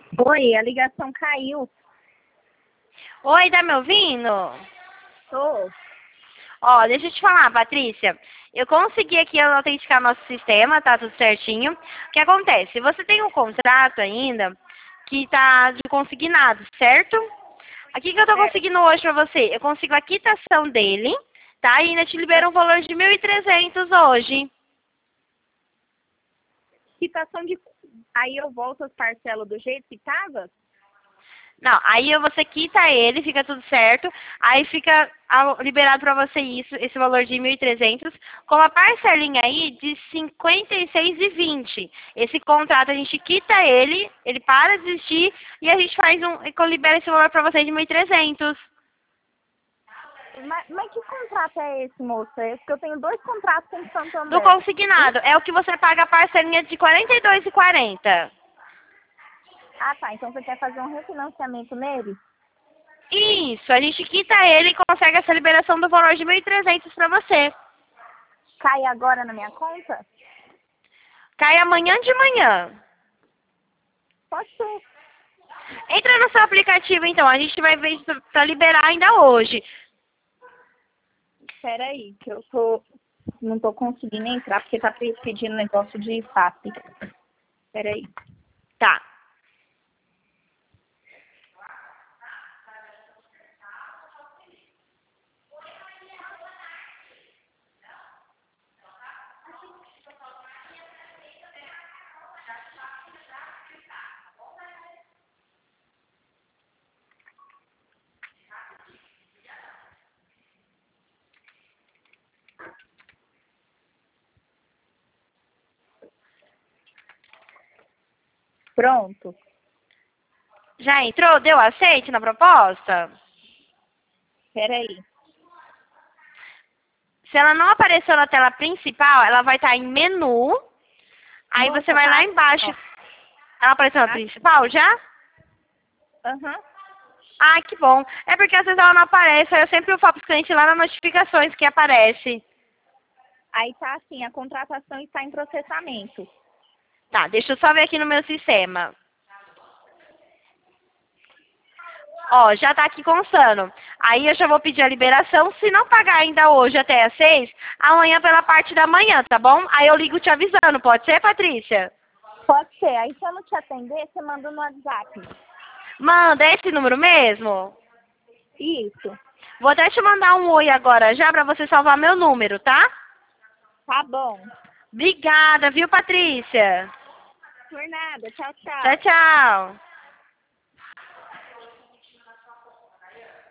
Oi, a ligação caiu. Oi, tá me ouvindo? Tô. Ó, deixa eu te falar, Patrícia. Eu consegui aqui autenticar nosso sistema, tá tudo certinho. O que acontece? Você tem um contrato ainda que tá de consignado, certo? Aqui que eu tô É, conseguindo hoje pra você, eu consigo a quitação dele, tá? E ainda te libero um valor de 1.300 hoje. quitação de. Aí eu volto as parcelas do jeito que tava? Não, aí você quita ele, fica tudo certo. Aí fica liberado pra você isso, esse valor de 1.300, com a parcelinha aí de 56,20. Esse contrato a gente quita ele para de existir e a gente faz libera esse valor pra você de 1.300. Mas que contrato é esse, moça? É porque eu tenho dois contratos com o Do Santander. consignado, é o que você paga a parcelinha de 42,40. Ah, tá. Então você quer fazer um refinanciamento nele? Isso, a gente quita ele e consegue essa liberação do valor de 1.300 pra você. Cai agora na minha conta? Cai amanhã de manhã. Pode ser. Entra no seu aplicativo, então. A gente vai ver pra liberar ainda hoje. Espera aí, que eu tô. Não tô conseguindo entrar porque tá pedindo negócio de FAP. Espera aí. Tá. Pronto. Já entrou? Deu aceite na proposta? Espera aí. Se ela não apareceu na tela principal, ela vai estar em menu. Aí você Moça, vai lá tá. embaixo. Ó, Ela apareceu na tá. principal já? Aham. Ah, que bom. É porque às vezes ela não aparece. Aí eu sempre falo para os clientes lá nas notificações que aparece. Aí tá assim, a contratação está em processamento. Tá, deixa eu só ver aqui no meu sistema. Ó, já tá aqui constando. Aí eu já vou pedir a liberação. Se não pagar ainda hoje até às 6, amanhã pela parte da manhã, tá bom? Aí eu ligo te avisando. Pode ser, Patrícia? Pode ser. Aí se eu não te atender, você manda no WhatsApp. Manda, é esse número mesmo? Isso. Vou até te mandar um oi agora já pra você salvar meu número, tá? Tá bom. Obrigada, viu, Patrícia? Por nada. Tchau, Tchau, tchau. tchau.